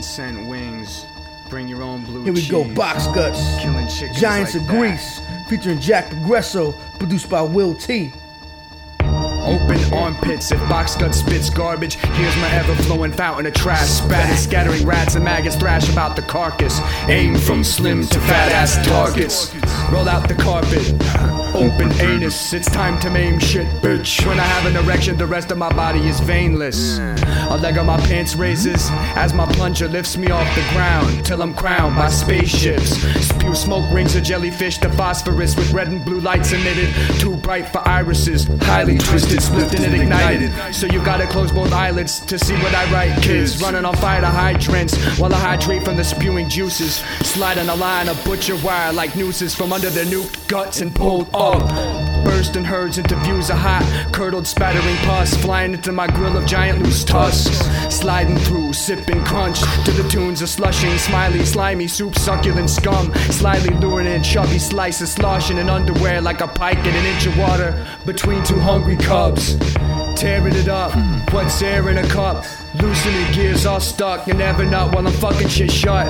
heaven sent wings. Bring your own blue Here we go, Box Guts, Killing chickens Giants like of that. Greece, featuring Jack Progresso, produced by Will T. Open armpits, if Box Gut spits garbage, here's my ever-flowing fountain of trash. Spatter, scattering rats and maggots thrash about the carcass. Aim from slim to fat-ass targets. Roll out the carpet, open anus. It's time to maim shit, bitch. When I have an erection, the rest of my body is veinless. A leg on my pants raises as my plunger lifts me off the ground till I'm crowned by spaceships. Spew smoke rings of jellyfish to phosphorus with red and blue lights emitted. Too bright for irises, highly twisted, split and it ignited. So you gotta close both eyelids to see what I write. Kids running on fire to hydrants while I hydrate from the spewing juices. Sliding a line of butcher wire like nooses from under their nuked guts and pulled up. Bursting herds into views of hot, curdled, spattering pus, flying into my grill of giant loose tusks. Sliding through, sipping crunch to the tunes of slushing, smiley, slimy soup, succulent scum. Slyly luring in chubby slices, sloshing in underwear like a pike in an inch of water between two hungry cubs. Tearing it up, what's air in a cup? Loosening gears all stuck and never nut while I'm fucking shit shut.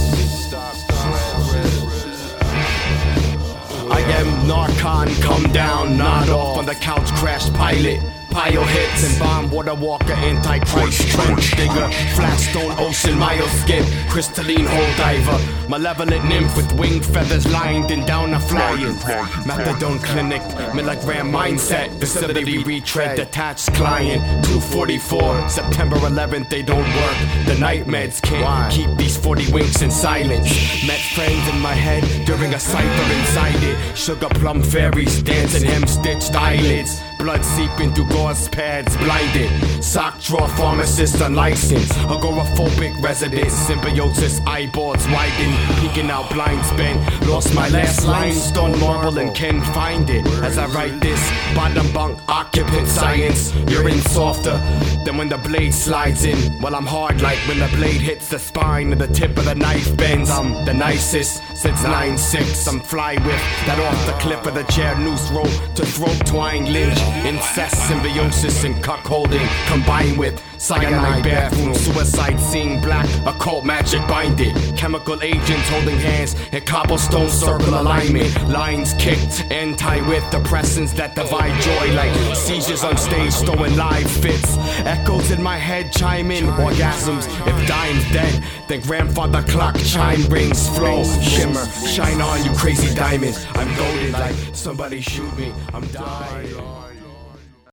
I am Narcon, come down, nod off on the couch, crash pilot. Pile hits and bomb water walker, antichrist, trench digger, flat stone ocean, mile skip, crystalline hole diver, malevolent nymph with winged feathers lined and down a flying. Methadone clinic, milligram mindset, facility retread, detached client, 244, September 11th, they don't work. The night meds can't keep these 40 winks in silence. Met friends in my head during a cipher inside it. Sugar plum fairies dancing hem-stitched eyelids. Blood seeping through gauze pads, blinded. Sock drawer pharmacist unlicensed. Agoraphobic resident, symbiosis, eyeballs widen, peeking out blinds bent. Lost my last line, stone marble and can't find it. As I write this, bottom bunk occupant science. You're in softer than when the blade slides in. Well, I'm hard like when the blade hits the spine and the tip of the knife bends. I'm the nicest since 9-6. I'm fly with that off the clip of the chair, noose rope to throat twine lynch. Incest, symbiosis, and cuckolding combined with cyanide bathroom, suicide scene, black occult magic binded, chemical agents holding hands in cobblestone circle alignment, lines kicked, anti-depressants that divide joy like seizures on stage, throwing live fits, echoes in my head chime in, orgasms. If dime's dead, then grandfather clock chime rings, flow, shimmer, shine on you crazy diamond. I'm goaded like somebody shoot me, I'm dying.